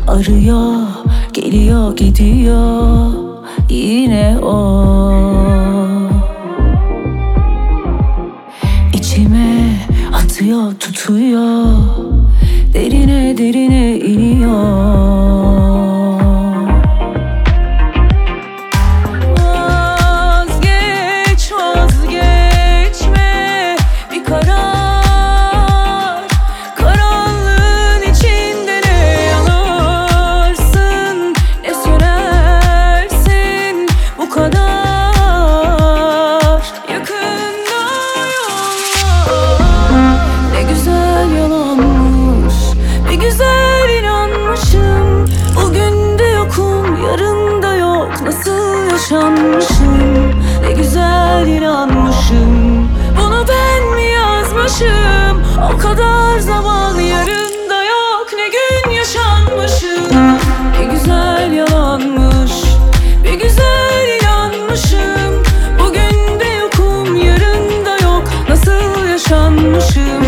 Arıyor, geliyor, gidiyor yine o. İçime atıyor, tutuyor, derine derine iniyor. Vazgeç, vazgeçme bir karar. Karanlığın içinde ne yanarsın, ne sönersin bu kadar. Yakında yollar, ne güzel yalanmış, bir güzel inanmışım. Bugün de yokum, yarın da yok, nasıl yaşanmışım. Ne güzel inanmışım, bunu ben mi yazmışım? O kadar zaman, yarın da yok, ne gün yaşanmışım. Ne güzel yalanmış, bir güzel inanmışım. Bugün de yokum, yarın da yok, nasıl yaşanmışım.